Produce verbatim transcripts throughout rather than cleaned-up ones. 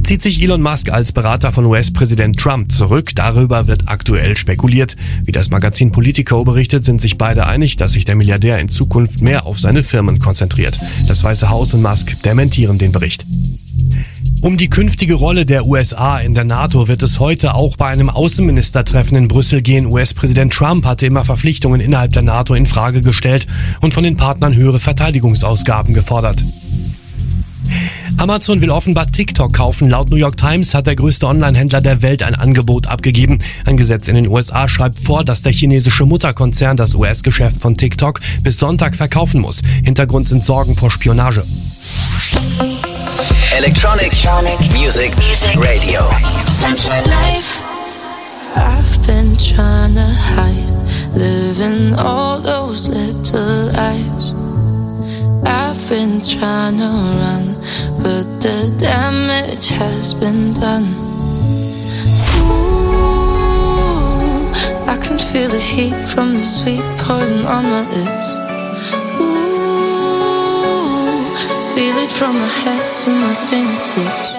Zieht sich Elon Musk als Berater von U S-Präsident Trump zurück? Darüber wird aktuell spekuliert. Wie das Magazin Politico berichtet, sind sich beide einig, dass sich der Milliardär in Zukunft mehr auf seine Firmen konzentriert. Das Weiße Haus und Musk dementieren den Bericht. Um die künftige Rolle der U S A in der NATO wird es heute auch bei einem Außenministertreffen in Brüssel gehen. U S-Präsident Trump hatte immer Verpflichtungen innerhalb der NATO in Frage gestellt und von den Partnern höhere Verteidigungsausgaben gefordert. Amazon will offenbar TikTok kaufen. Laut New York Times hat der größte Online-Händler der Welt ein Angebot abgegeben. Ein Gesetz in den U S A schreibt vor, dass der chinesische Mutterkonzern das U S-Geschäft von TikTok bis Sonntag verkaufen muss. Hintergrund sind Sorgen vor Spionage. Electronic, Electronic Music, Music Radio. Sunshine Life. I've been trying to hide, living all those little lies. I've been trying to run, but the damage has been done. Ooh, I can feel the heat from the sweet poison on my lips. Feel it from my head to my fingertips.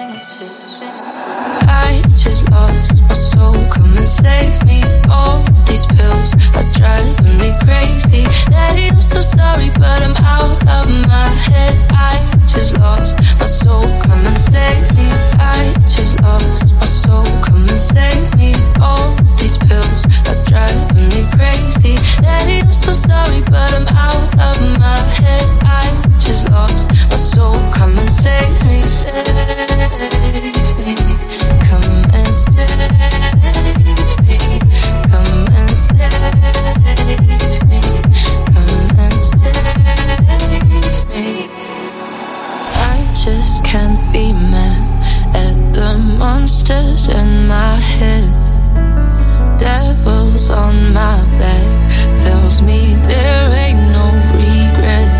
I just lost my soul, come and save me. All these pills are driving me crazy. Daddy, I'm so sorry, but I'm out of my head. I just lost my soul, come and save me. I just lost my soul, come and save me. All these pills are driving me crazy. Daddy, I'm so sorry, but I'm out of my head. I just lost my soul, come and save me, save me. Come and save me, come and save me, come and save me. I just can't be mad at the monsters in my head. Devils on my back tells me there ain't no regret.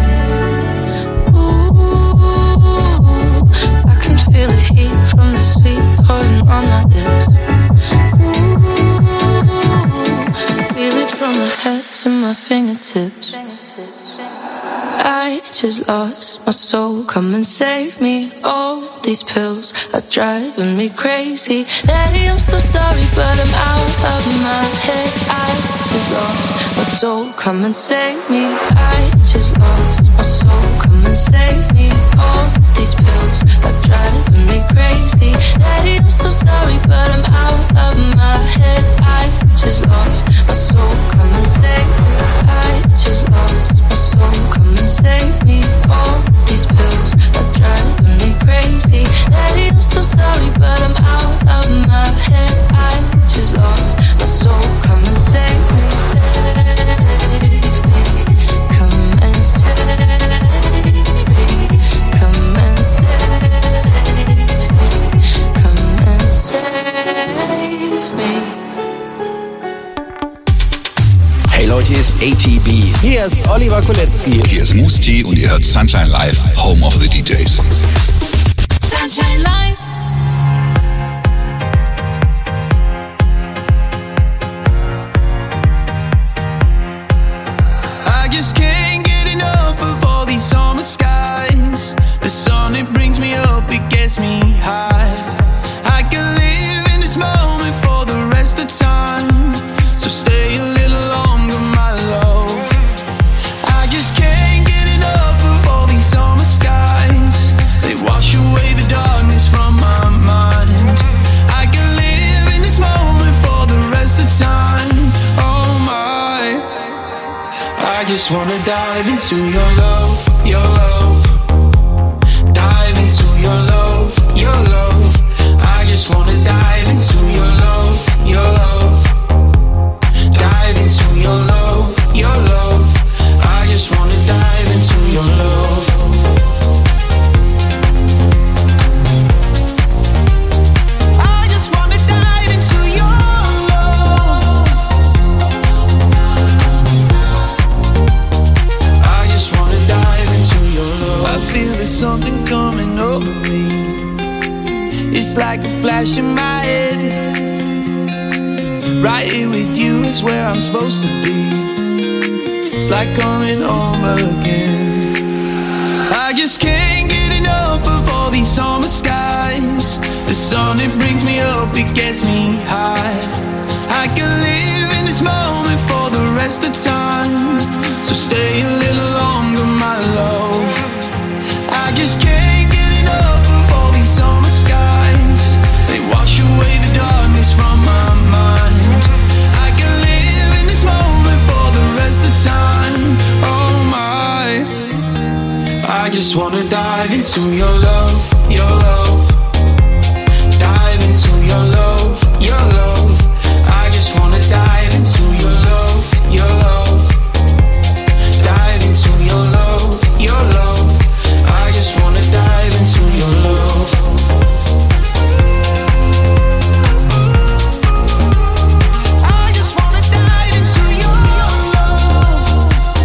Feel the heat from the sweet poison on my lips. Ooh, feel it from my head to my fingertips. I just lost my soul, come and save me. All these pills are driving me crazy. Daddy, I'm so sorry, but I'm out of my head. I just lost my soul, come and save me. I just lost my soul, come and save me. All these pills are driving me crazy. Daddy, I'm so sorry, but I'm out of my head. I just lost my soul, come and save me. I just lost my soul, come and save me. All these pills are driving me crazy. Daddy, I'm so sorry, but I'm out of my head. I just lost my soul, come and save me. Save me, come and save me. Come and save me. Come and save me. Hey Leute, hier ist A T B. Hier ist Oliver Kolecki. Hier ist Moose T und ihr hört Sunshine Live, Home of the D Js. Sunshine Live. I just can't get enough of all these summer skies. The sun, it brings me up, it gets me high. I can live in this moment for the rest of time. So stay a little longer, my love. I just can't get enough of all these summer skies. They wash away the darkness from my mind. I can live in this moment for the rest of time. Oh my, I just wanna dive into your love, your love. Dive into your love, your love. I just wanna dive into your love, your love. Dive into your love, your love. I just wanna dive into your love. I just wanna dive into your love. I just wanna dive into your love. I feel there's something coming over me. It's like a flash in my head. Right here with you is where I'm supposed to be. It's like coming home again. I just can't get enough of all these summer skies. The sun, it brings me up, it gets me high. I can live in this moment for the rest of time. So stay a little longer, my love. I just can't get enough of all these summer skies. They wash away the darkness from my mind. I can live in this moment for the rest of time. Oh my, I just wanna dive into your love, your love. Dive into your love, your love. I just wanna dive into your love, your love. Dive into your love, your love. I just wanna dive into your love. I just wanna dive into your love.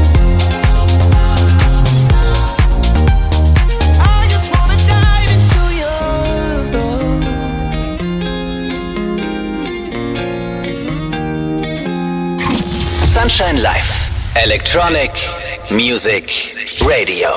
I just wanna dive into your love. Sunshine Live. Electronic Music Radio.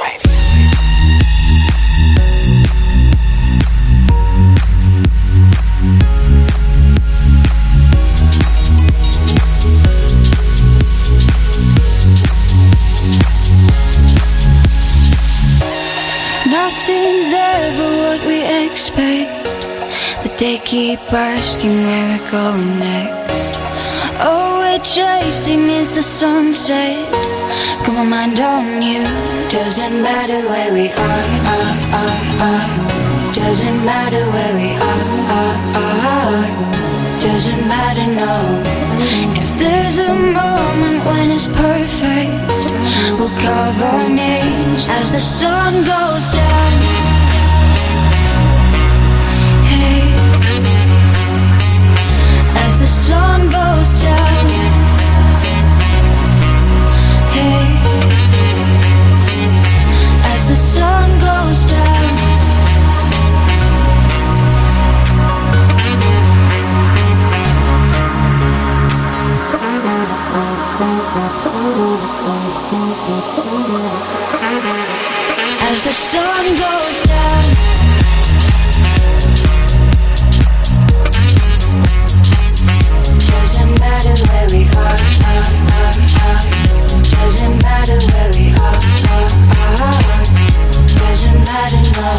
Nothing's ever what we expect, but they keep asking where we're going next. All we're chasing is the sunset. Got my mind on you. Doesn't matter where we are, are, are, are. Doesn't matter where we are, are, are. Doesn't matter, no. If there's a moment when it's perfect, we'll carve our names as the sun goes down. Hey, as the sun goes down. Hey, as the sun goes down. As the sun goes down. Doesn't matter where we are, are, are, are. Doesn't matter where we are, are, are. Doesn't matter, no.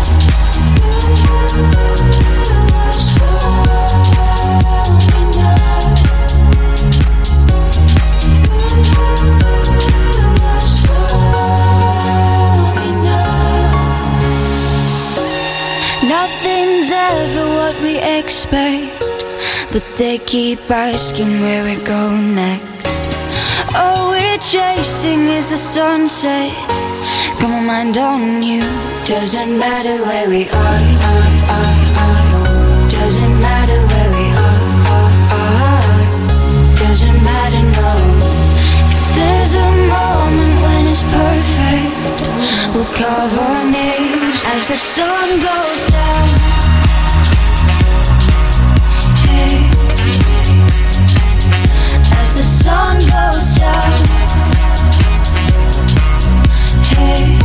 Nothing's ever what we expect, but they keep asking where we're going next. All we're chasing is the sunset. Got my mind on you. Doesn't matter where we are, are, are, are. Doesn't matter where we are, are, are. Doesn't matter, no. If there's a moment when it's perfect, we'll carve our names as the sun goes down. Hey, as the sun goes down. Hey,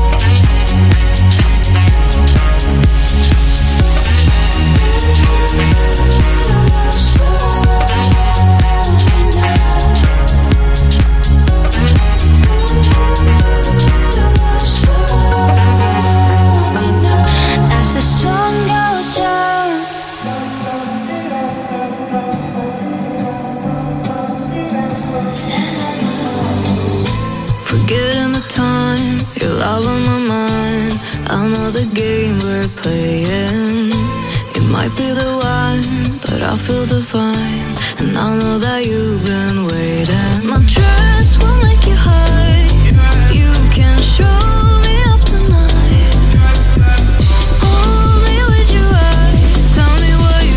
as the sun goes down. Forgetting the time, your love on my mind. I know the game we're playing. It might be the wine, but I feel divine. And I know that you've been waiting. My dress will make you high. You can show me off tonight. Hold me with your eyes. Tell me what you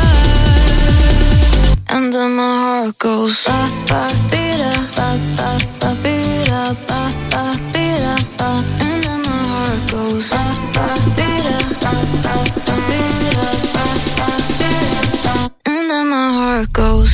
like. And then my heart goes ba ba beat up, ba ba ba beat up, ba ba beat up, ba. And then my heart goes ba ba beat up, ba ba ba beat up, ba ba beat up, ba. And then my heart goes.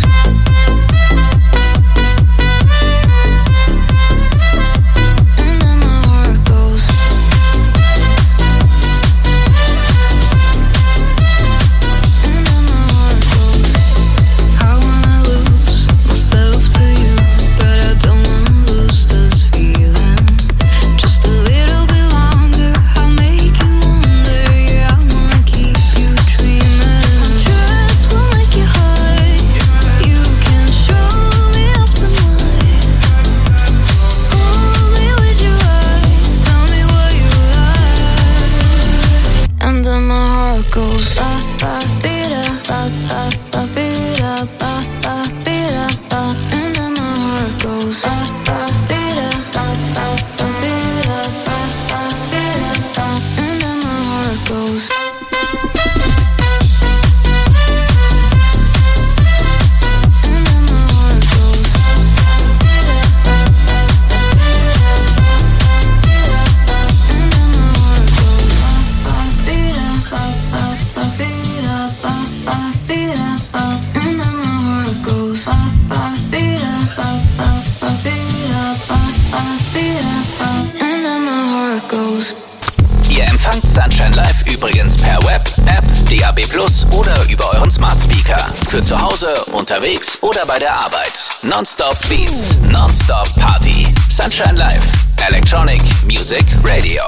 Sunshine Live übrigens per Web, App, D A B plus oder über euren Smart Speaker. Für zu Hause, unterwegs oder bei der Arbeit. Nonstop Beats, Nonstop Party. Sunshine Live, Electronic Music Radio.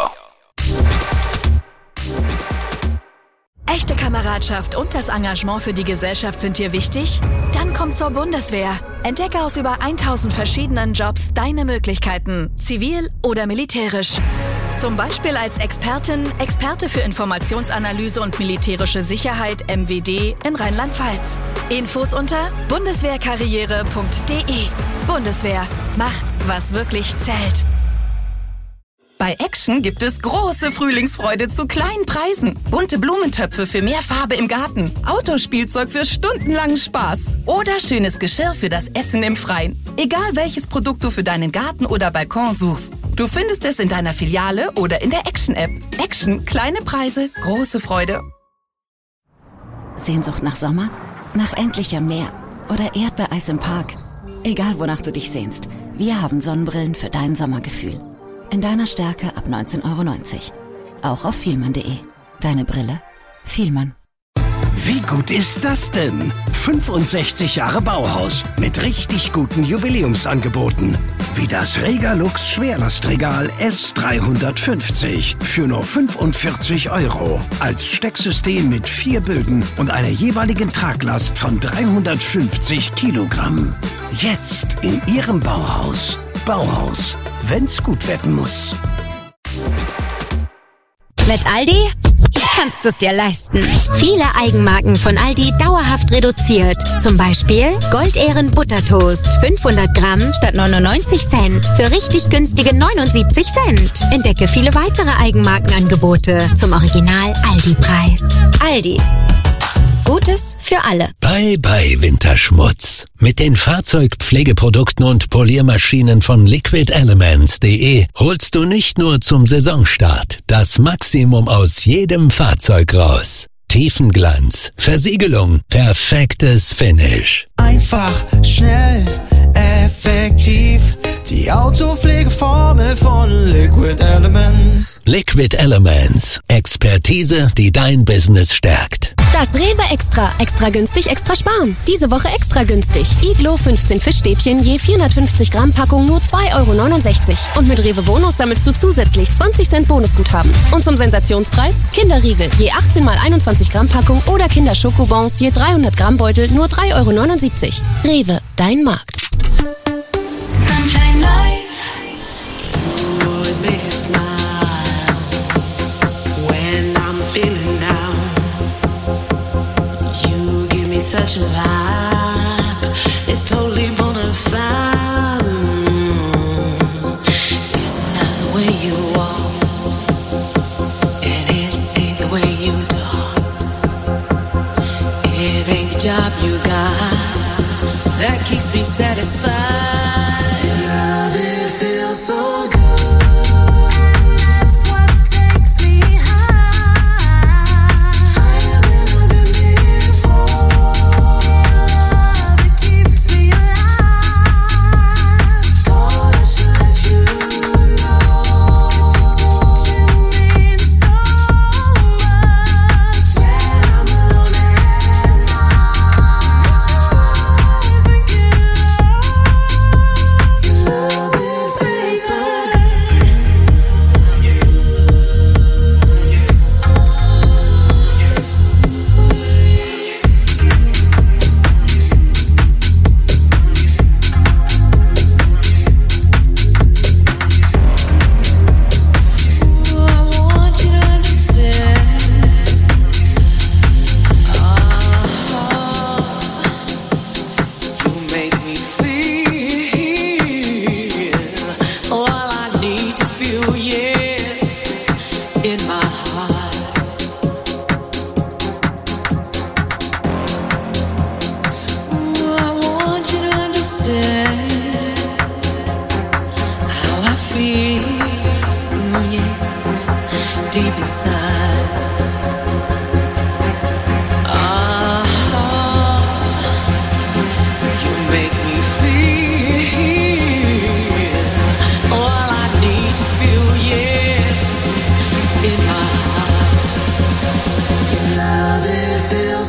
Echte Kameradschaft und das Engagement für die Gesellschaft sind dir wichtig? Dann komm zur Bundeswehr. Entdecke aus über tausend verschiedenen Jobs deine Möglichkeiten, zivil oder militärisch. Zum Beispiel als Expertin, Experte für Informationsanalyse und militärische Sicherheit M W D in Rheinland-Pfalz. Infos unter bundeswehrkarriere punkt de. Bundeswehr, mach, was wirklich zählt. Bei Action gibt es große Frühlingsfreude zu kleinen Preisen. Bunte Blumentöpfe für mehr Farbe im Garten. Autospielzeug für stundenlangen Spaß. Oder schönes Geschirr für das Essen im Freien. Egal welches Produkt du für deinen Garten oder Balkon suchst. Du findest es in deiner Filiale oder in der Action-App. Action, kleine Preise, große Freude. Sehnsucht nach Sommer? Nach endlichem Meer? Oder Erdbeereis im Park? Egal wonach du dich sehnst, wir haben Sonnenbrillen für dein Sommergefühl. In deiner Stärke ab neunzehn Euro neunzig. Auch auf vielmann punkt de. Deine Brille? Vielmann. Wie gut ist das denn? fünfundsechzig Jahre Bauhaus mit richtig guten Jubiläumsangeboten. Wie das Regalux Schwerlastregal S dreihundertfünfzig für nur fünfundvierzig Euro. Als Stecksystem mit vier Bögen und einer jeweiligen Traglast von dreihundertfünfzig Kilogramm. Jetzt in Ihrem Bauhaus. Bauhaus, wenn's gut werden muss. Mit Aldi kannst du es dir leisten. Viele Eigenmarken von Aldi dauerhaft reduziert. Zum Beispiel Goldehren Buttertoast, fünfhundert Gramm statt neunundneunzig Cent für richtig günstige neunundsiebzig Cent. Entdecke viele weitere Eigenmarkenangebote zum Original Aldi-Preis. Aldi. Gutes für alle. Bye bye Winterschmutz. Mit den Fahrzeugpflegeprodukten und Poliermaschinen von liquid elements punkt de holst du nicht nur zum Saisonstart das Maximum aus jedem Fahrzeug raus. Tiefenglanz, Versiegelung, perfektes Finish. Einfach, schnell, effektiv. Die Autopflegeformel von Liquid Elements. Liquid Elements. Expertise, die dein Business stärkt. Das Rewe Extra. Extra günstig, extra sparen. Diese Woche extra günstig. Iglo fünfzehn Fischstäbchen je vierhundertfünfzig Gramm Packung nur zwei Euro neunundsechzig. Und mit Rewe Bonus sammelst du zusätzlich zwanzig Cent Bonusguthaben. Und zum Sensationspreis Kinderriegel je achtzehn mal einundzwanzig Gramm Packung oder Kinderschokobons je dreihundert Gramm Beutel nur drei Euro neunundsiebzig. Rewe, dein Markt. Sunshine Live. Always make a smile when I'm feeling down. You give me such a vibe. It's totally bona fide. It's not the way you walk, and it ain't the way you talk. It ain't the job you got that keeps me satisfied. Love, it feels so good. It's what takes me high. Higher than I've been before. It keeps me alive. Thought I should let you know. Touching me so much that I'm alone at night. It's always thinking of your love. It feels so good.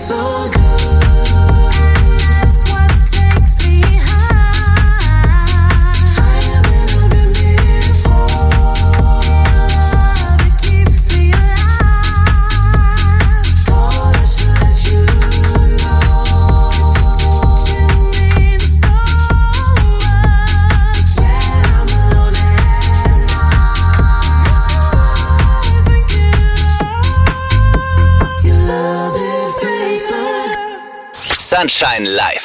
so good. That's what takes me high, higher than I've been before. It keeps me alive. Thought I should let you know. Touching me so much when I'm alone at night. It's always thinking of your love. It feels so good. Sunshine Live.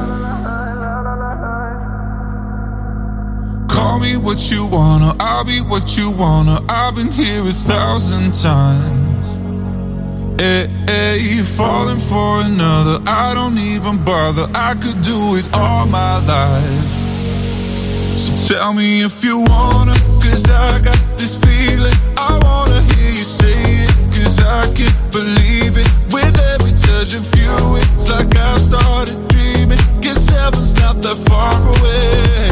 Call me what you wanna, I'll be what you wanna. I've been here a thousand times. Hey, hey, falling for another, I don't even bother. I could do it all my life. So tell me if you wanna, cause I got this feeling. I wanna hear you say it, cause I can't believe it. With every touch of you, it's like I've started dreaming. Guess heaven's not that far away.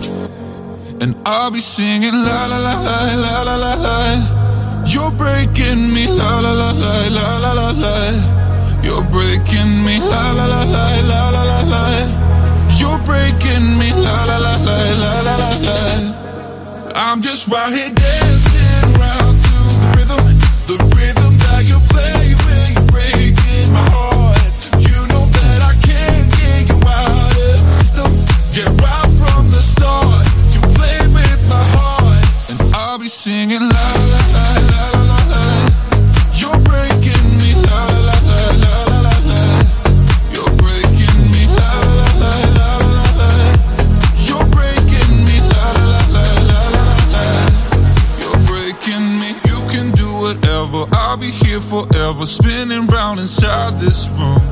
And I'll be singing la la la la la la la la. You're breaking me la la la la la la la la. You're breaking me la la la la la la la la. You're breaking me la la la la la la la la. I'm just right here dancing around to the rhythm, the rhythm that you play when you're breaking my heart. You know that I can't get you out of the system. Yeah, right from the start, you played with my heart, and I'll be singing la la la la la la la. You're breaking me la la la la la la la. You're breaking me la la la la la la la. You're breaking me la la la la la la la. You're breaking me. You can do whatever. I'll be here forever, spinning round inside this room.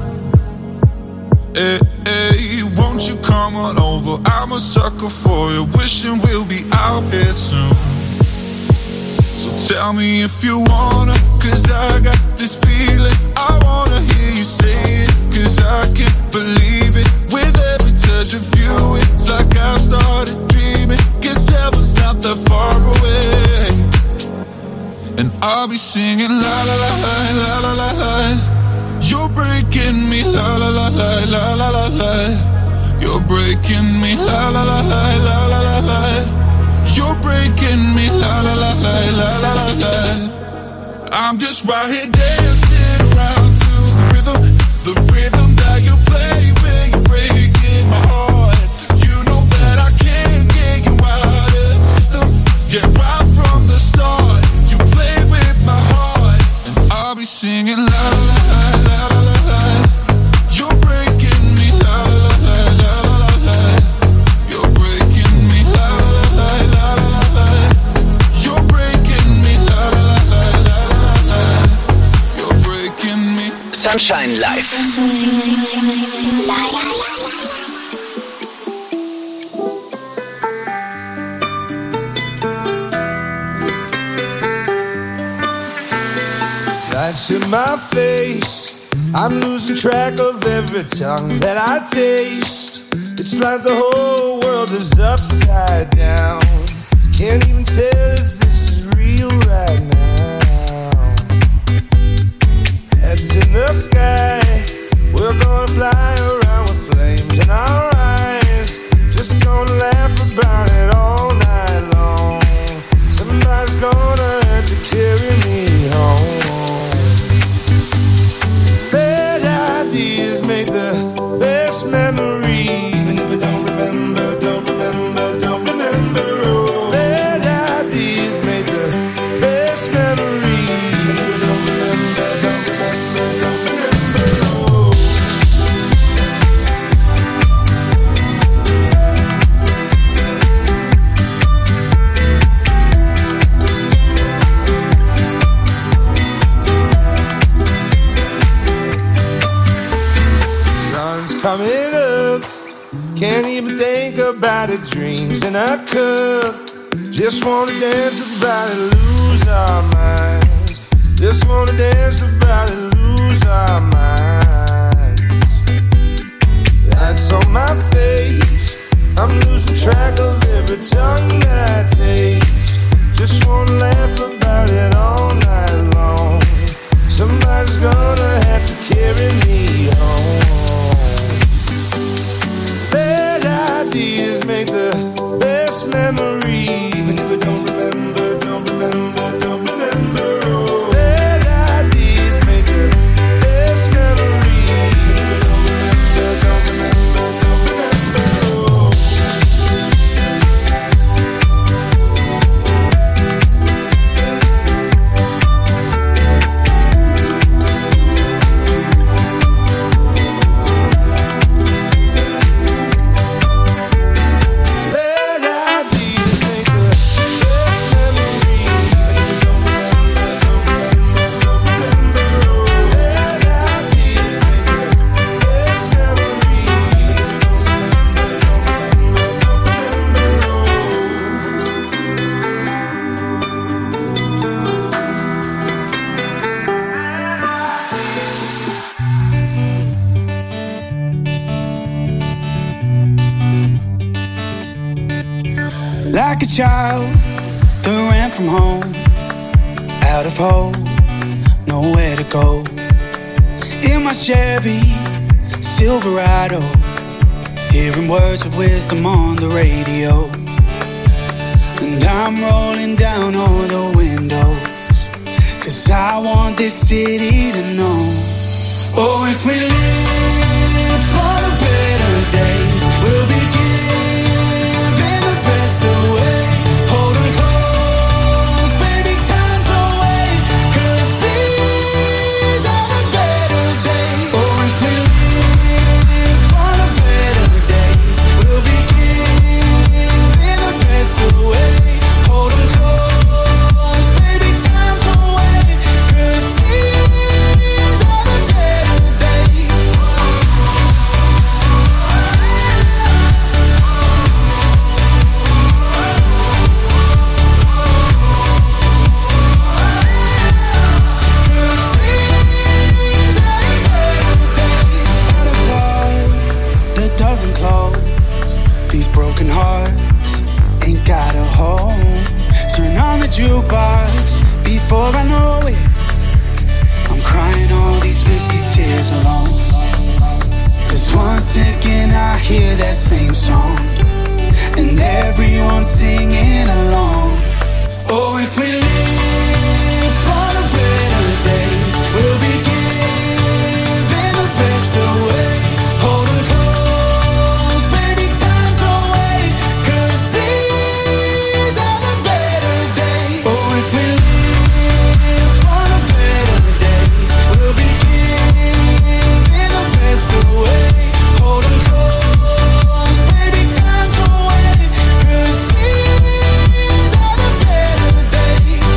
Hey, hey, won't you come on over? I'm a sucker for you, wishing we'll be out here soon. So tell me if you wanna, cause I got this feeling. I wanna hear you say it, cause I can't believe it. With every touch of you, it's like I've started dreaming. Guess heaven's not that far away. And I'll be singing la la la la la la la la. You're breaking me la la la la la la la la. You're breaking me la la la la la la la la. You're breaking me la la la la la la la la. I'm just right here dancing around to the rhythm, the rhythm that you play when you're breaking my heart. You know that I can't get you out of the system. Yeah, right from the start, you played with my heart, and I'll be singing la la la la la la la. You're breaking me la la la la la la la. You're breaking me la la la la la la la. You're breaking me la la la la la la la. You're breaking me. Sunshine Live. Lights in my face, I'm losing track of every tongue that I taste. It's like the whole world is upside down. Can't even tell if this is real right now. Heads in the sky, we're gonna fly around with flames in our eyes. Just gonna laugh about it all night long. Somebody's gonna have to carry me home. Bad ideas make the best memory. Even if I don't remember, don't remember, don't remember. Oh, bad ideas make the best memory. Even if I don't remember, don't remember, don't remember. Oh. Sun's coming up, can't even think about it. Dreams in a cup, just wanna dance about it, lose our minds. Just wanna dance about it, lose our minds. That's on my face, I'm losing track of every tongue that I taste. Just wanna laugh about it all night long. Somebody's gonna have to carry me like a child that ran from home, out of hope, nowhere to go. In my Chevy Silverado, hearing words of wisdom on the radio. And I'm rolling down all the windows, 'cause I want this city to know. Oh, if we live for the better days, we'll be giving the best away. Hold 'em close, baby, time to wait, 'cause these are the better days. Oh, if we live for the better days, we'll be giving the best away. Hold 'em close, baby, time to wait, 'cause these are the better days. That doesn't close. These broken hearts ain't got a home. Turn on the jukebox before I know it. I'm crying all these whiskey tears alone. 'Cause once again I hear that same song, and everyone's singing along. Oh, if we live for the better days, we'll be giving the best away. Hold 'em close, baby, time to wait, 'cause these are the better days. Oh, if we live for the better days, we'll be giving the best away. Hold 'em close, baby, time to wait, 'cause these are the better days.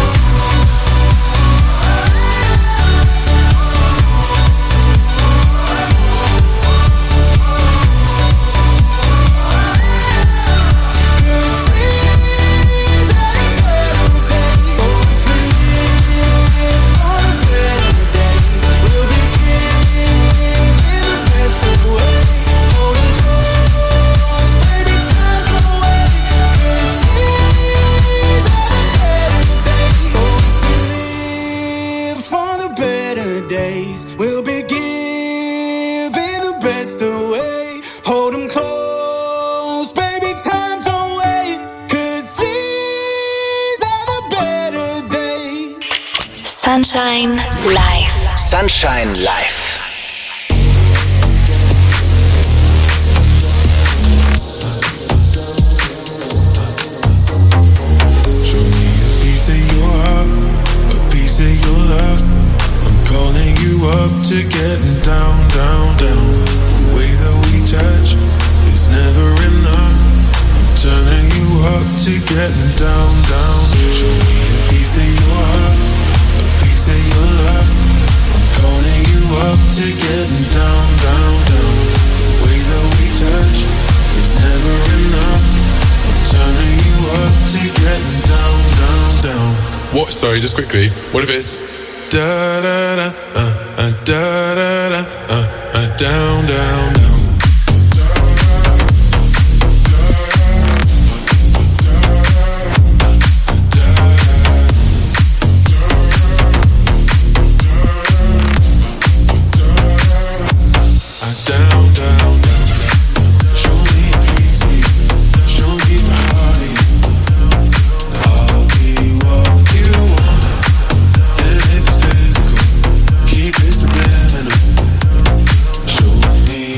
For the better days, we'll be giving the best away. Hold 'em close, baby, time to wait, 'cause these are the better days. Sunshine Live. Sunshine Live. Piece of your heart, a piece of your love. I'm calling you up to getting down, down, down. The way that we touch is never enough. I'm turning you up to getting down, down. Show me a piece of your heart, a piece of your love. I'm calling you up to getting down, down, down. The way that we touch is never enough. I'm turning you up to getting down, down, down. What? Sorry, just quickly. What if it's da da da uh uh da da da uh uh down, down, down. Down, down, down. Show me easy, show me body. I'll be what you want, and it's physical. Keep it subliminal. Show me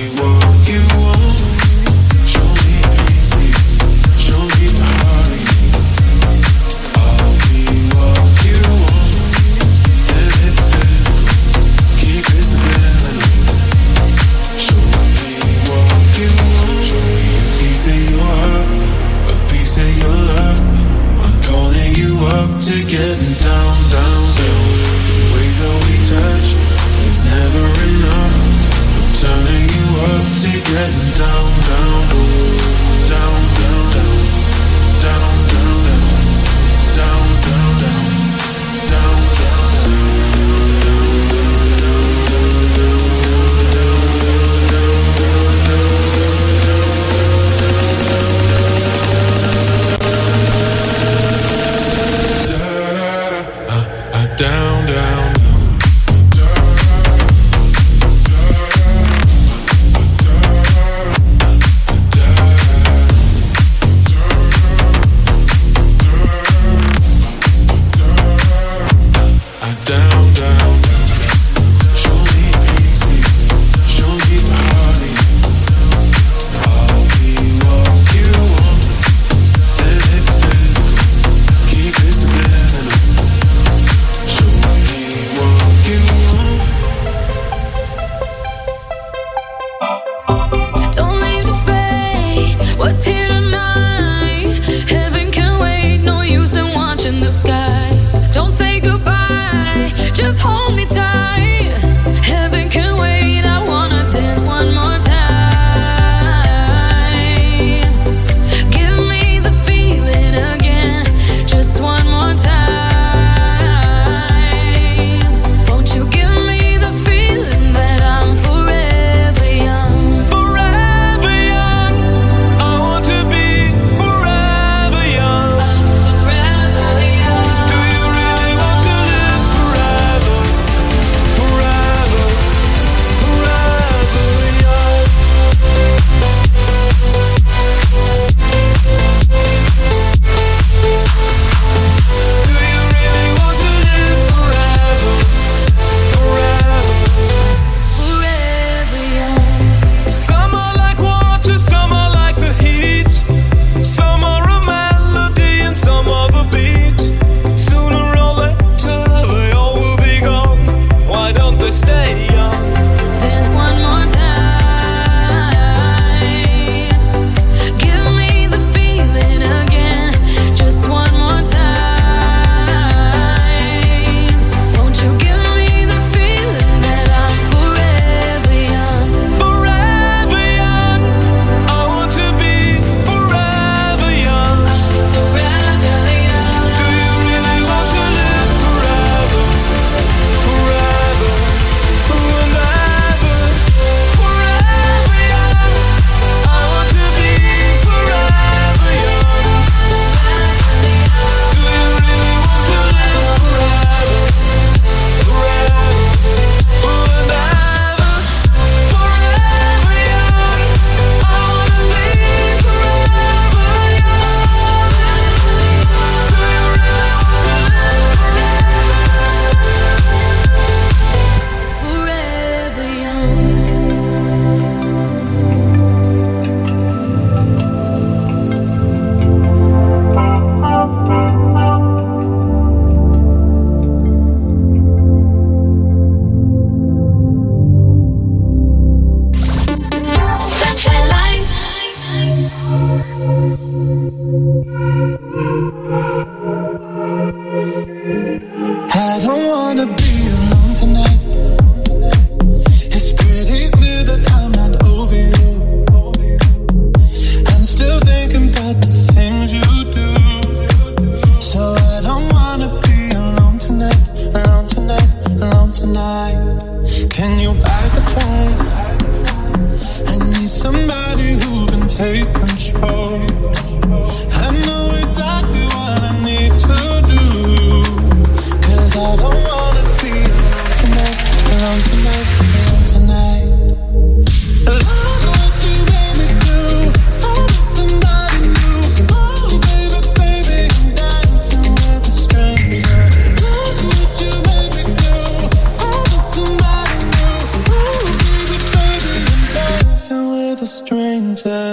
I don't wanna be alone tonight. It's pretty clear that I'm not over you. I'm still thinking about the things you do. So I don't wanna be alone tonight, alone tonight, alone tonight. Can you light the fire? I need somebody who can take control. I know exactly what I need to do. I don't wanna be alone tonight, alone tonight, alone tonight. Love what you made me do. I want somebody new. Oh baby, baby, I'm dancing with a stranger. Love what you made me do. I want somebody new. Oh baby, baby, I'm dancing with a stranger.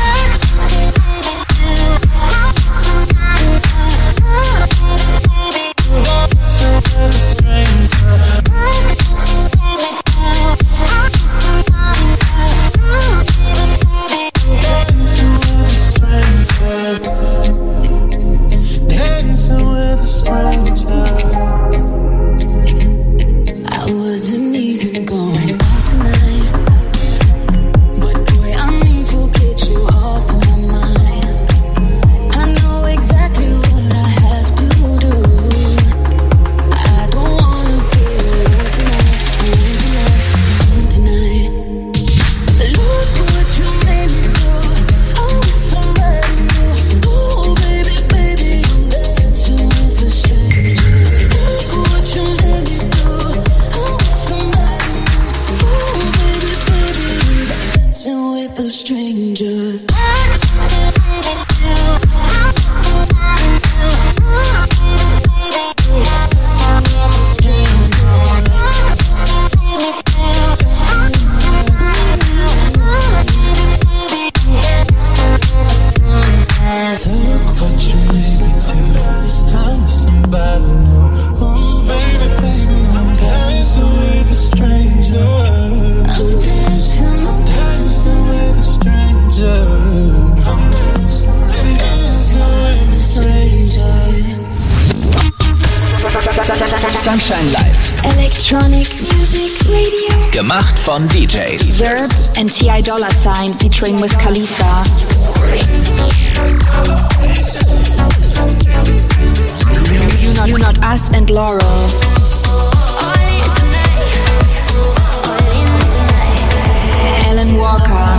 Sunshine Live. Electronic Music Radio. Gemacht von D Js. Zerb and T I Dollar Sign featuring Wiz Khalifa. You Not, You Not Us and Laurel. Alan Walker.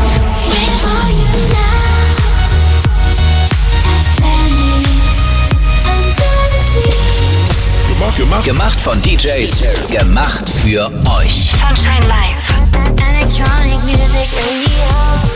Gemacht, gemacht von D Js, gemacht für euch. Sunshine Live. Electronic Music Radio.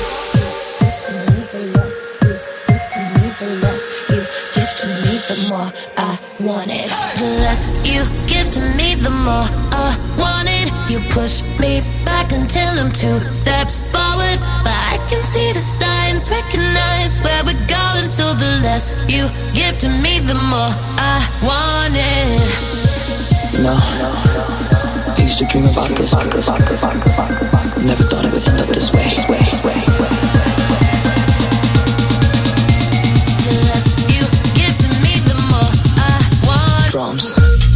Want it. The less you give to me, the more I want it. You push me back until I'm two steps forward, but I can see the signs, recognize where we're going. So the less you give to me, the more I want it. You know, I used to dream about this. Never thought it would end up this way. Drums.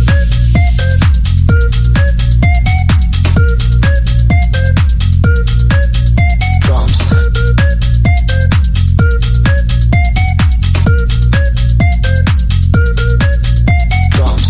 Drums. Drums.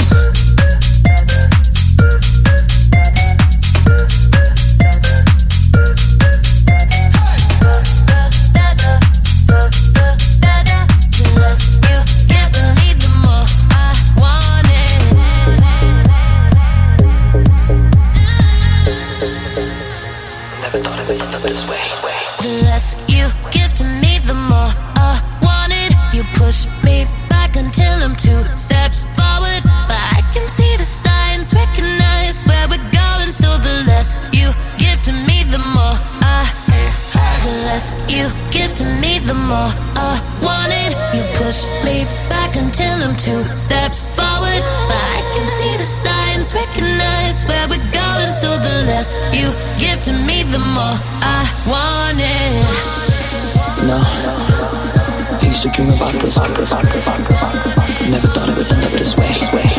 used to dream about this. Never thought it would end up this way.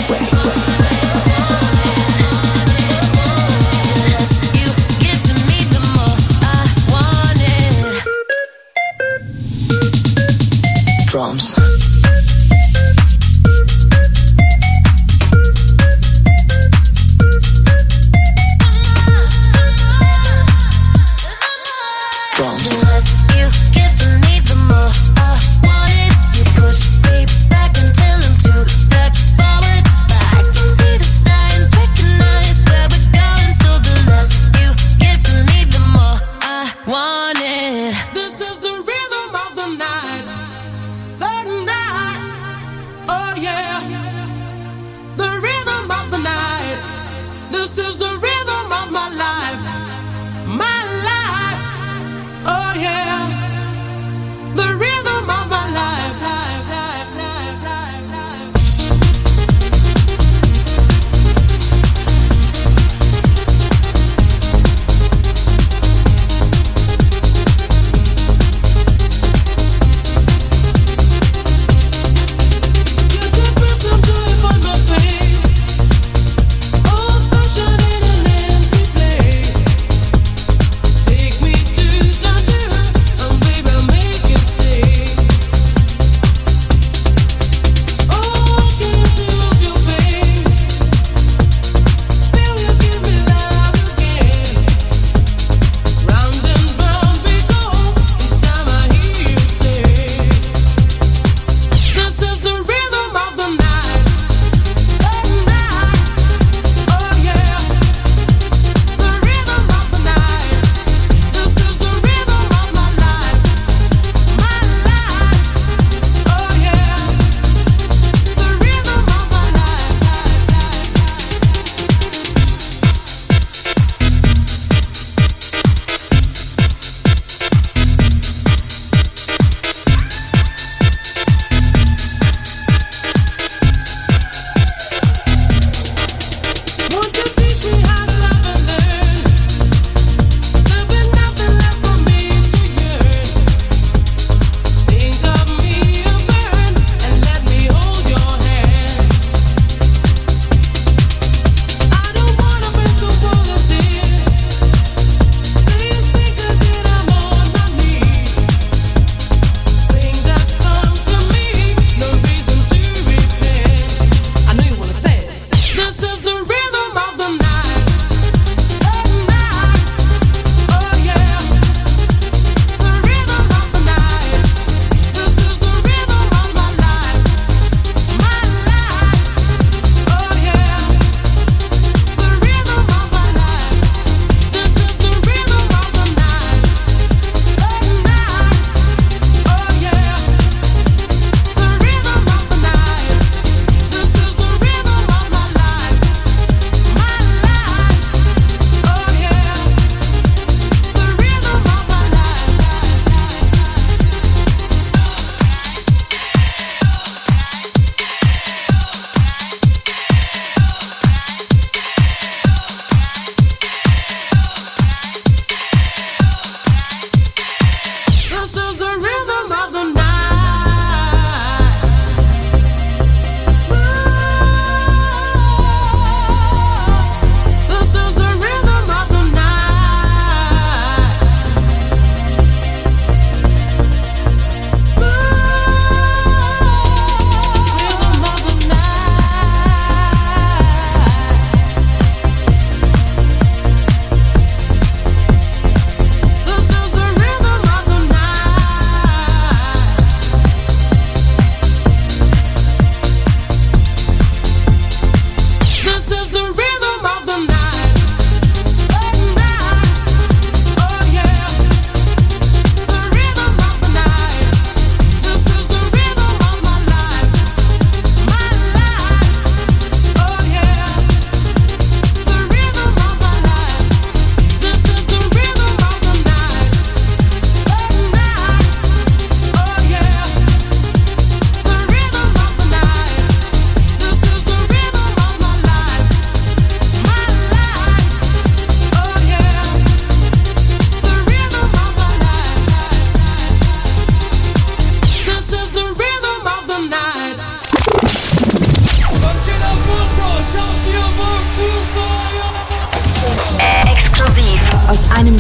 Drums. Drums. The less you give to me, the more I want it. You push me back and tell him to step forward.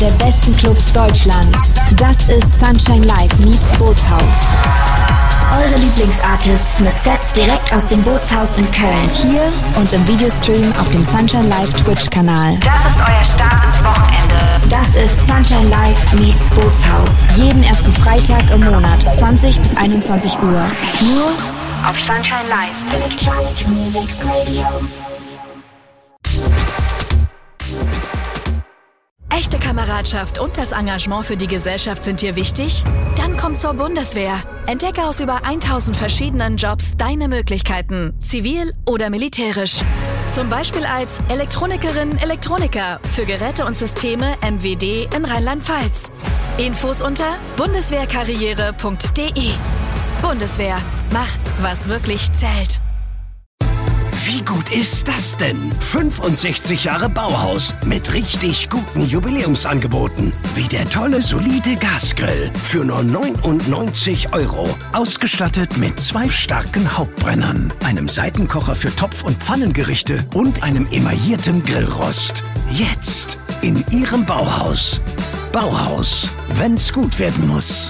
der besten Clubs Deutschlands. Das ist Sunshine Live meets Bootshaus. Eure Lieblingsartists mit Sets direkt aus dem Bootshaus in Köln. Hier und im Videostream auf dem Sunshine Live Twitch-Kanal. Das ist euer Start ins Wochenende. Das ist Sunshine Live meets Bootshaus. Jeden ersten Freitag im Monat, zwanzig bis einundzwanzig Uhr. Nur auf Sunshine Live. Electronic Music Radio. Echte Kameradschaft und das Engagement für die Gesellschaft sind dir wichtig? Dann komm zur Bundeswehr. Entdecke aus über tausend verschiedenen Jobs deine Möglichkeiten, zivil oder militärisch. Zum Beispiel als Elektronikerin, Elektroniker für Geräte und Systeme M W D in Rheinland-Pfalz. Infos unter bundeswehrkarriere punkt de. Bundeswehr, mach, was wirklich zählt. Wie gut ist das denn? fünfundsechzig Jahre Bauhaus mit richtig guten Jubiläumsangeboten. Wie der tolle, solide Gasgrill für nur neunundneunzig Euro. Ausgestattet mit zwei starken Hauptbrennern, einem Seitenkocher für Topf- und Pfannengerichte und einem emaillierten Grillrost. Jetzt in Ihrem Bauhaus. Bauhaus, wenn's gut werden muss.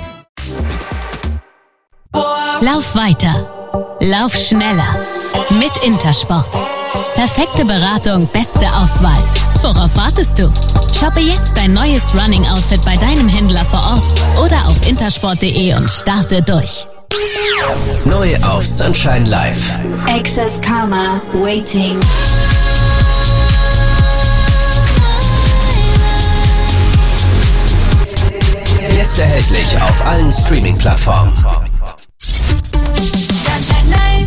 Lauf weiter. Lauf schneller. Mit Intersport. Perfekte Beratung, beste Auswahl. Worauf wartest du? Shoppe jetzt dein neues Running-Outfit bei deinem Händler vor Ort oder auf intersport punkt de und starte durch. Neu auf Sunshine Live. Access Karma, Waiting. Jetzt erhältlich auf allen Streaming-Plattformen. Sunshine Live.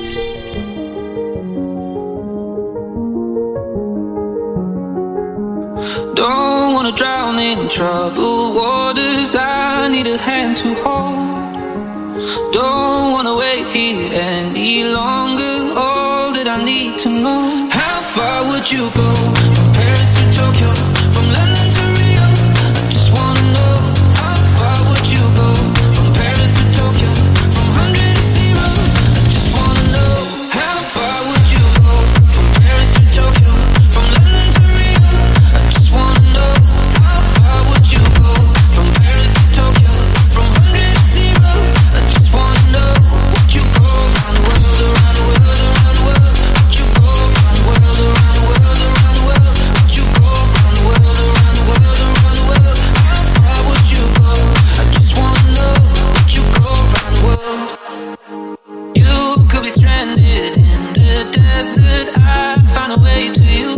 Don't wanna drown in troubled waters. I need a hand to hold. Don't wanna wait here any longer. All that I need to know. How far would you go? From Paris to Tokyo, from London to Rio. I just wanna know. How far would you go? From Paris to Tokyo, from hundred to zero. I just wanna know. How far would you go? From Paris to Tokyo, from London to Rio. I just wanna know. How far would you go? From Paris to Tokyo, from hundred to zero. I just wanna know. Would you go around the world, around the world, around the world? Would you go around the world, around the world, around the world? Would you go around the world, around the world, around the world? How far would you go? I just wanna know. Would you go around the world? You could be stranded in the desert. I'd find a way to you.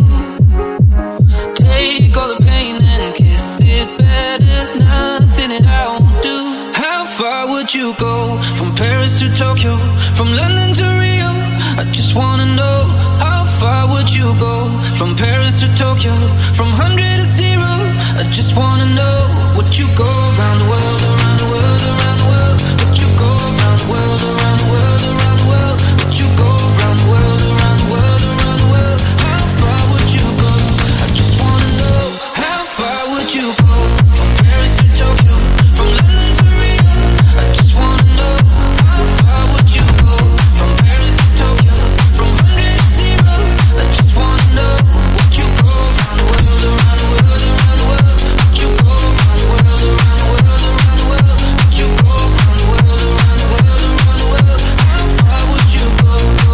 Take all the pain and kiss it better. Nothing that I won't do. How far would you go? From Paris to Tokyo, from London to Rio. I just wanna know. How far would you go? From Paris to Tokyo, from hundred to zero. I just wanna know. Would you go around the world, around the world, around the world? Would you go around the world, around the world, around the world? Would you go around the world, around the world, around the world? How far would you go? I just wanna know. How far would you go? From Paris to Tokyo, from London to Rio. I just wanna know. How far would you go? From Paris to Tokyo, from hundred to zero. I just wanna know. Would you go around the world, around the world, around the world? Would you go around the world, around the world, around the world? Would you go around the world, around the world, around the world? How far would you go?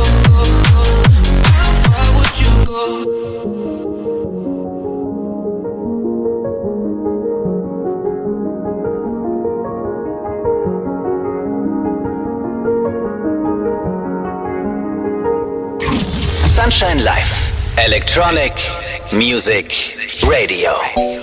How far would you go? Sunshine Live. Electronic Music Radio.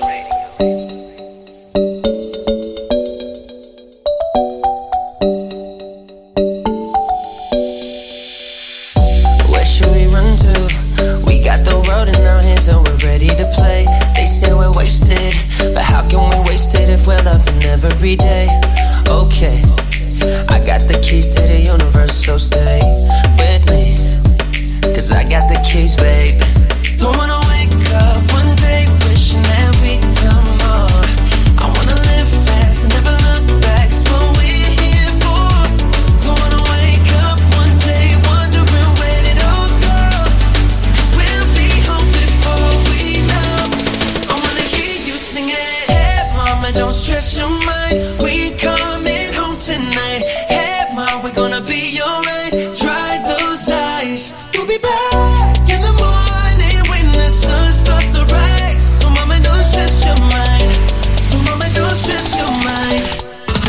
Where should we run to? We got the road in our hands and we're ready to play. They say we're wasted, but how can we waste it if we're loving every day? Okay, I got the keys to the universe, so stay with me. Cause I got the keys, babe. Don't wanna wake up one day wishing that we'd done more. I wanna live fast and never look back. That's what we're here for. Don't wanna wake up one day wondering where it all go. Cause we'll be home before we know. I wanna hear you sing don't stress your mind. We coming home tonight. Hey, ma, we're gonna be alright. Dry those eyes. We'll be back in the morning when the sun starts to rise. So mama, don't stress your mind. So mama, don't stress your mind.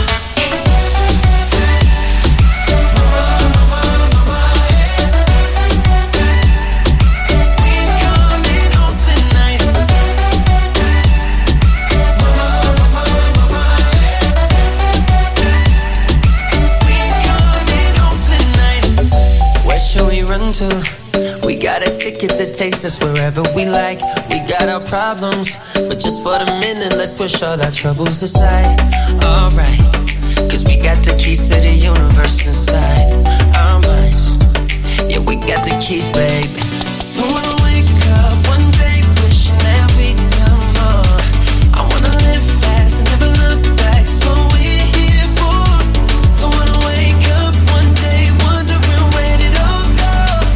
To. We got a ticket that takes us wherever we like. We got our problems, but just for the minute, let's push all our troubles aside. Alright, cause we got the keys to the universe inside our minds. Yeah, we got the keys, baby. Don't wanna wake up one day wishing that we'd done more. I wanna live fast and never look back. It's what we're here for. Don't wanna wake up one day wondering where did all go.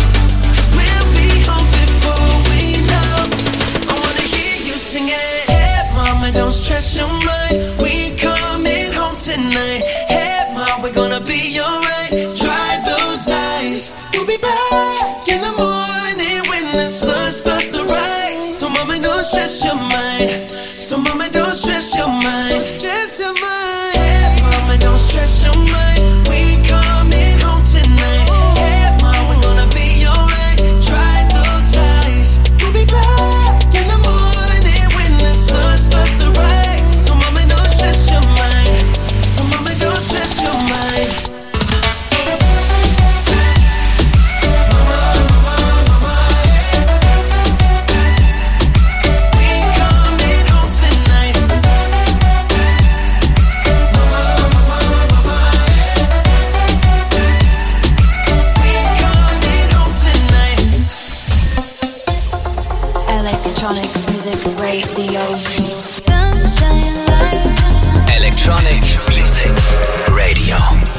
Don't stress your mind. We coming home tonight. Hey, ma, we're gonna be alright. Dry those eyes. We'll be back in the morning when the sun starts to rise. So mama, don't stress your mind. So mama, don't stress your mind. Don't stress your mind. Hey, mama, don't stress your mind. We coming home tonight. Hey, ma, we're gonna be alright. Dry those eyes. We'll be back in the morning when the sun starts to rise. So mama, don't stress your mind. So mama, don't stress your mind. Electronic music radio. Electronic music radio.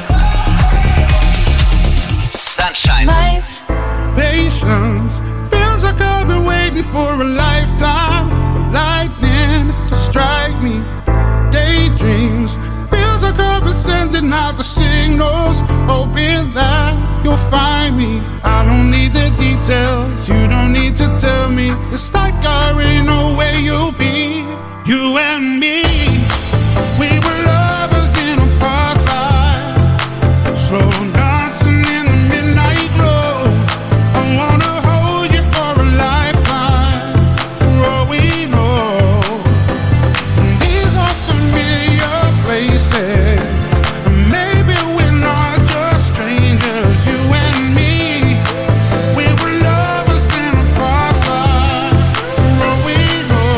Sunshine Life. Patience feels like I've been waiting for a lifetime for lightning to strike me. Daydreams feels like I've been sending out the signals, hoping that you'll find me. I don't need the details, you don't need to tell me. It's like I already know where you'll be. You and me, we were lovers in a past life, slow dancing in the midnight glow. I wanna hold you for a lifetime, for all we know. These are familiar places, maybe we're not just strangers. You and me, we were lovers in a past life, for all we know.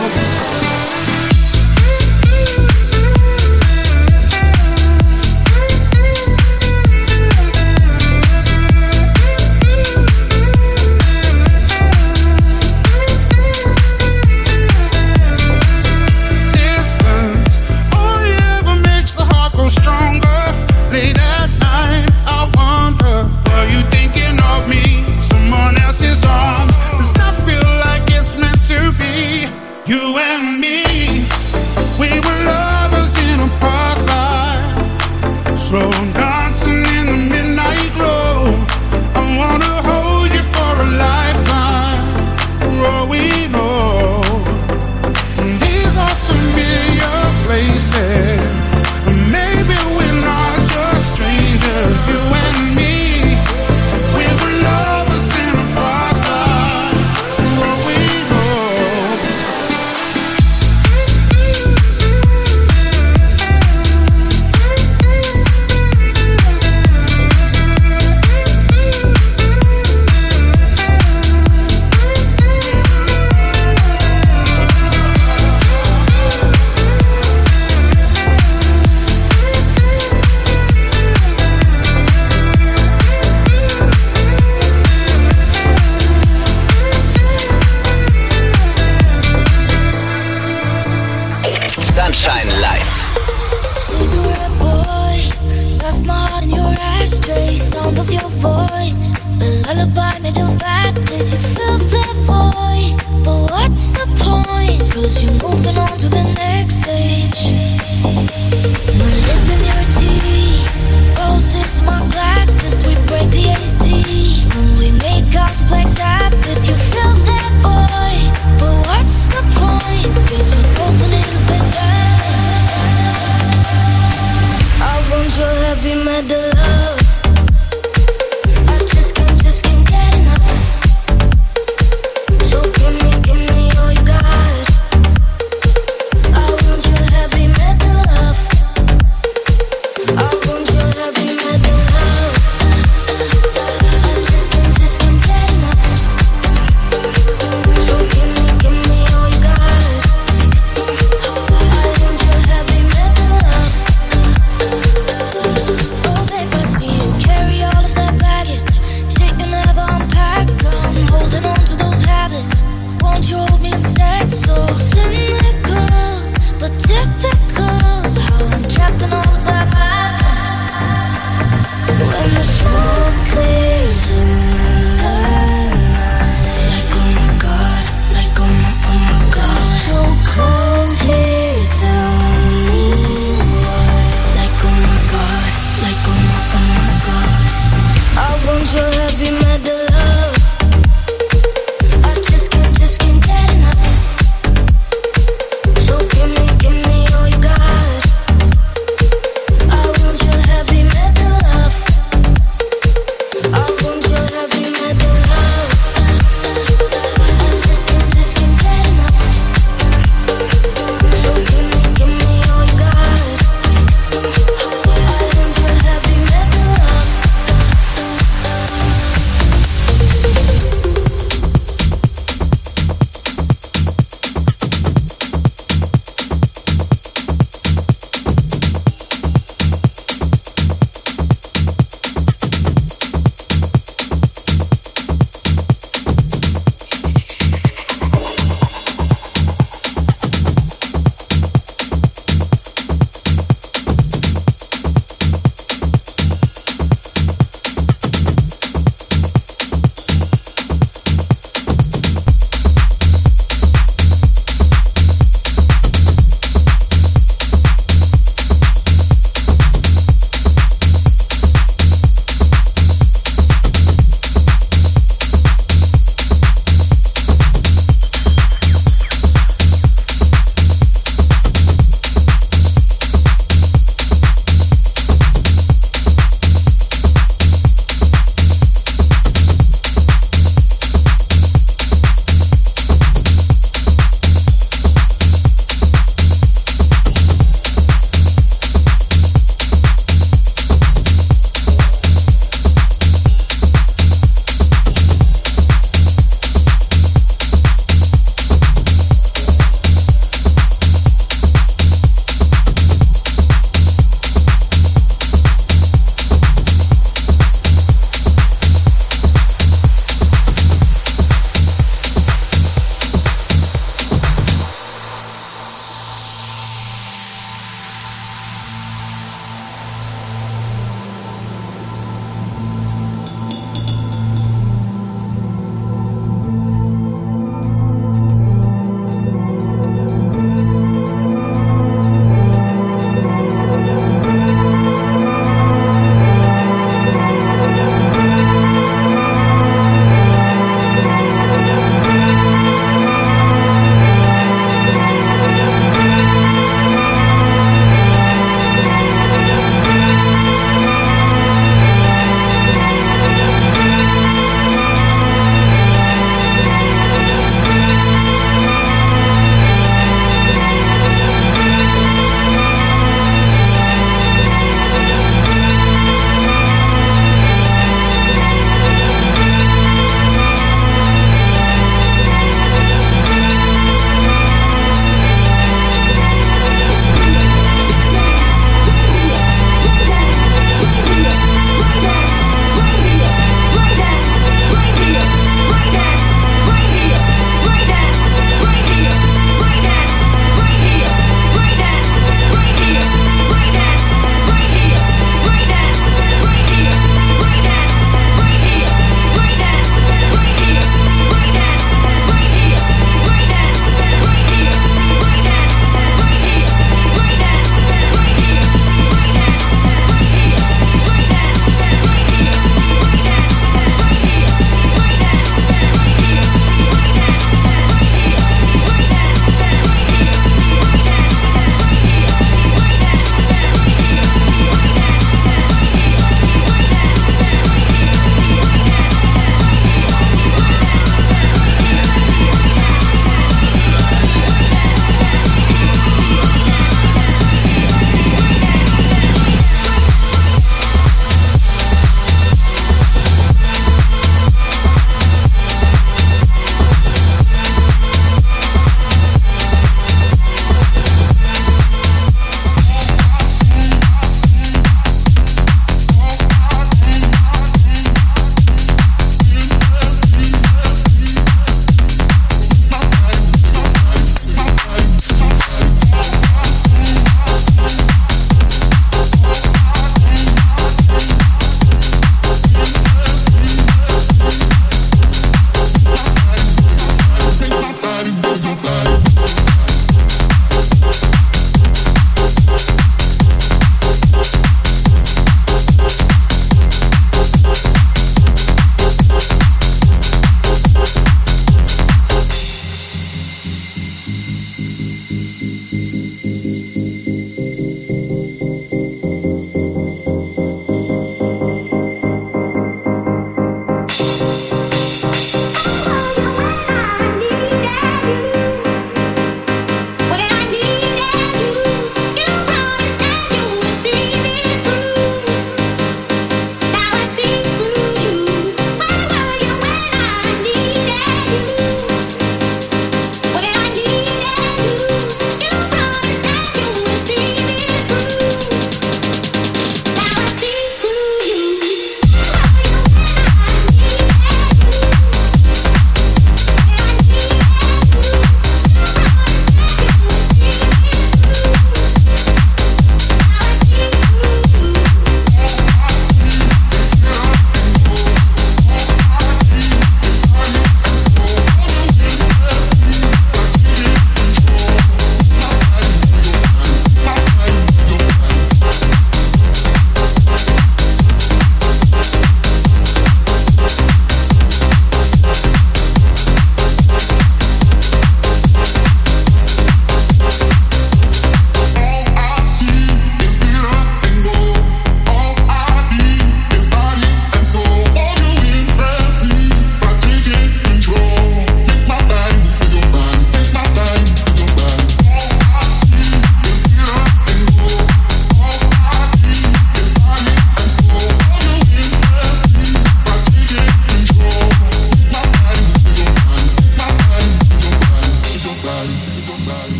Distance only ever makes the heart grow stronger. Late at night, I wonder, are you thinking of me? Someone else's arms. Does that feel like it's meant to be? You and me, we were lovers in a past life, slow dancing in the midnight glow. I wanna hold you for a lifetime, for all we know. These are familiar places, maybe we're not just strangers. You and me, we were lovers in a past life, for all we know. Sunshine Live. Cigarette boy, left my heart in your ashtray. Sound of your voice, the lullaby made of badness. You fill that void, but what's the point? Cause you're moving on to the next stage.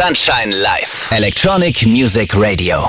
Sunshine Live. Electronic Music Radio.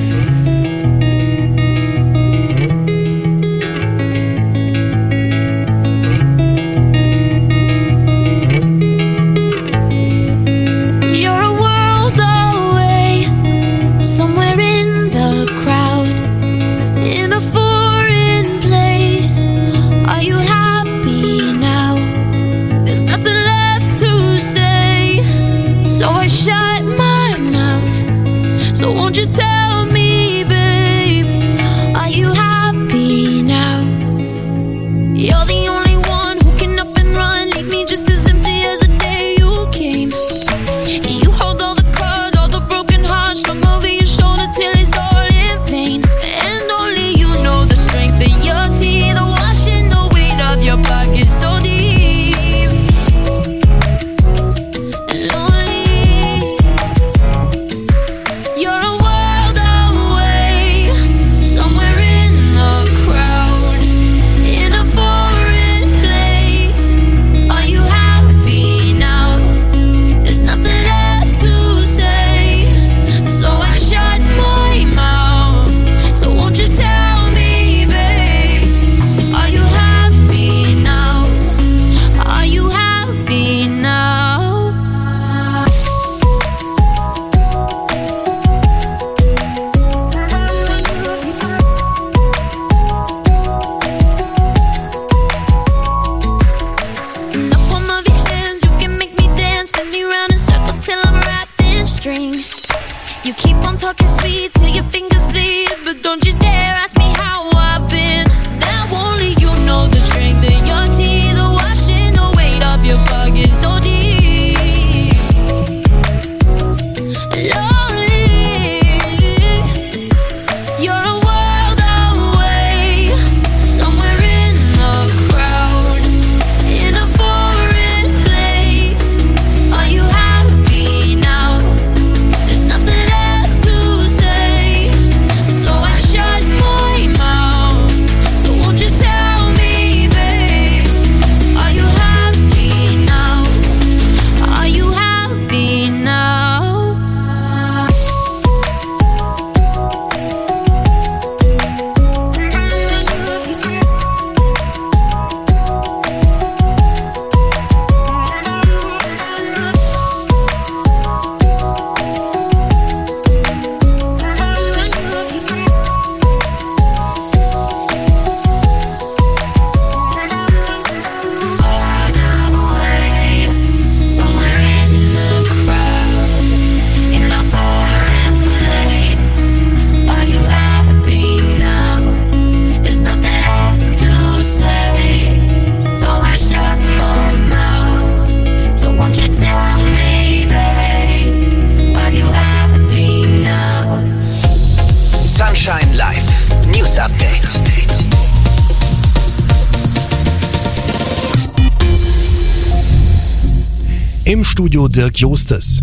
Im Studio Dirk Justes.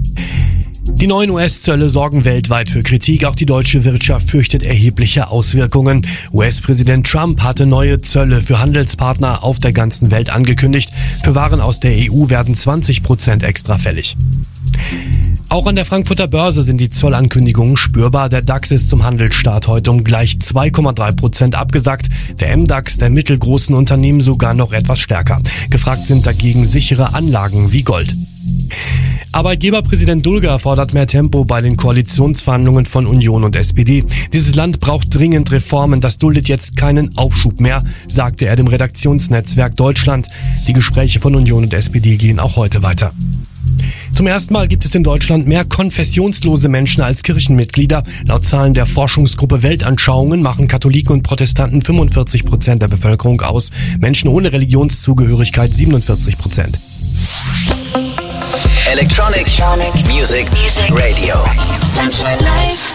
Die neuen U S-Zölle sorgen weltweit für Kritik. Auch die deutsche Wirtschaft fürchtet erhebliche Auswirkungen. U S-Präsident Trump hatte neue Zölle für Handelspartner auf der ganzen Welt angekündigt. Für Waren aus der E U werden zwanzig Prozent extra fällig. Auch an der Frankfurter Börse sind die Zollankündigungen spürbar. Der DAX ist zum Handelsstart heute um gleich zwei Komma drei Prozent abgesackt. Der M DAX der mittelgroßen Unternehmen sogar noch etwas stärker. Gefragt sind dagegen sichere Anlagen wie Gold. Arbeitgeberpräsident Dulger fordert mehr Tempo bei den Koalitionsverhandlungen von Union und S P D. Dieses Land braucht dringend Reformen, das duldet jetzt keinen Aufschub mehr, sagte er dem Redaktionsnetzwerk Deutschland. Die Gespräche von Union und S P D gehen auch heute weiter. Zum ersten Mal gibt es in Deutschland mehr konfessionslose Menschen als Kirchenmitglieder. Laut Zahlen der Forschungsgruppe Weltanschauungen machen Katholiken und Protestanten fünfundvierzig Prozent der Bevölkerung aus, Menschen ohne Religionszugehörigkeit siebenundvierzig Prozent. Electronic, Electronic Music, Music Radio. Sunshine Life.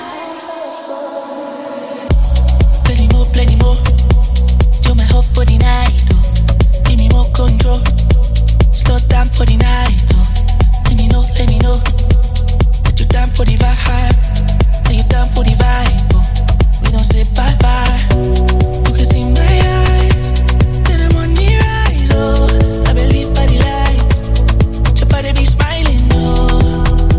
Plenty more, plenty more. Do my hope for the night. Oh. Give me more control. Slow down for the night. Oh. Let me know, let me know. That you down for the vibe. That you down for the vibe. Oh. We don't say bye bye. You can see my eyes. Then I'm on the rise. Oh, I believe by the light. Your body be smiling. Oh.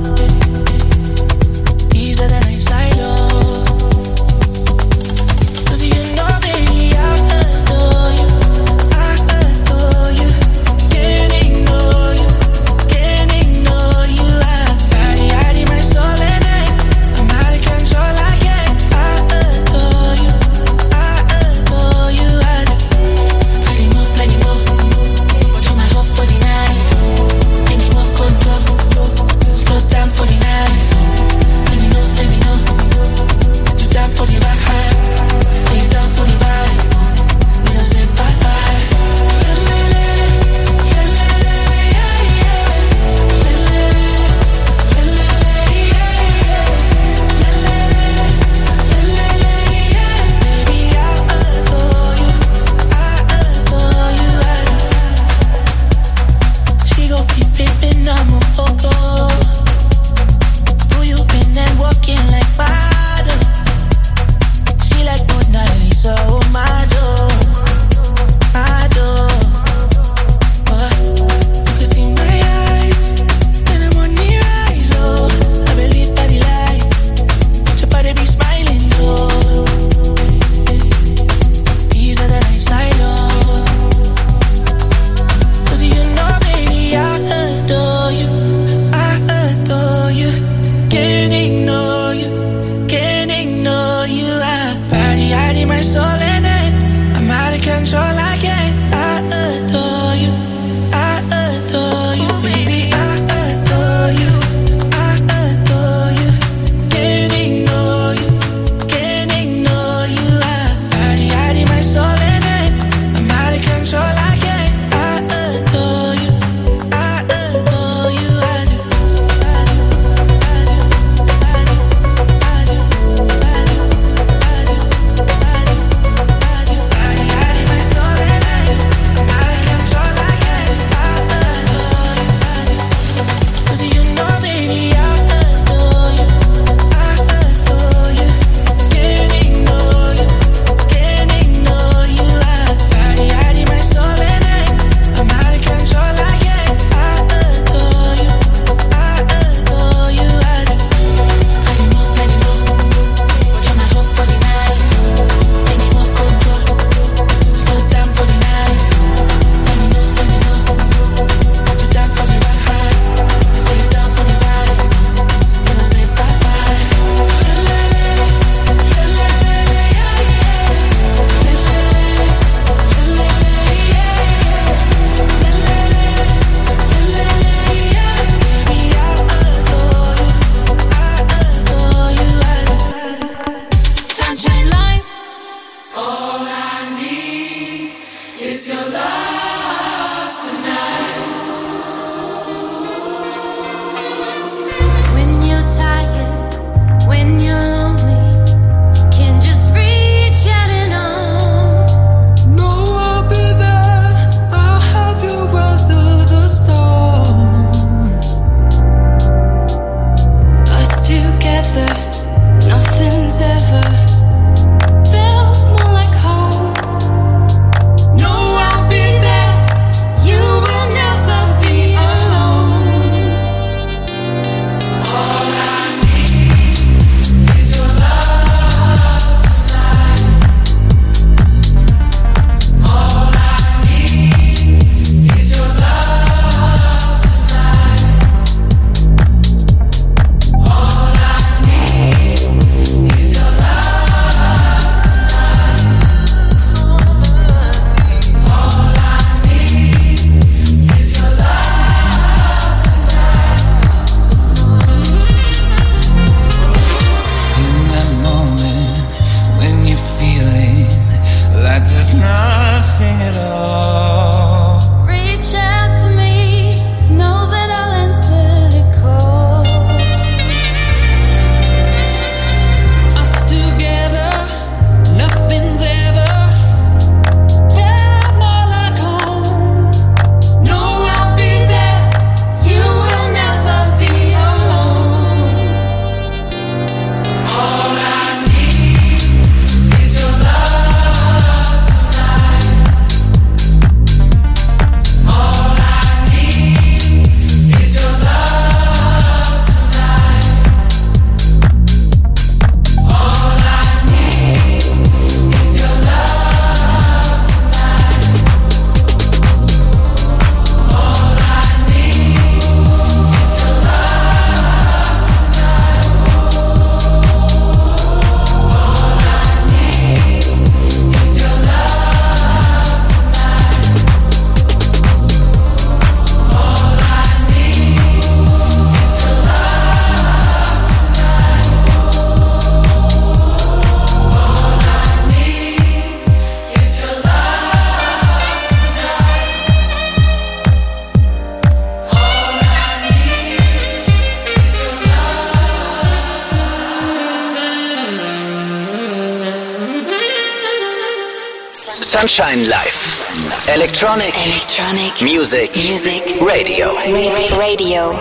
Sunshine Live. Electronic, Electronic Music, Music Radio. Radio.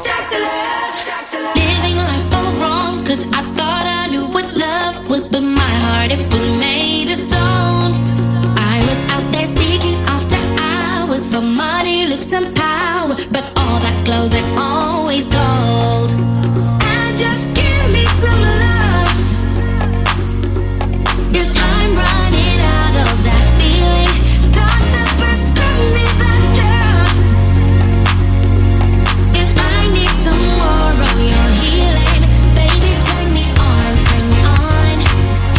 Living life all wrong, cause I thought I knew what love was, but my heart, it was made of stone. I was out there seeking after hours for money, looks, and power.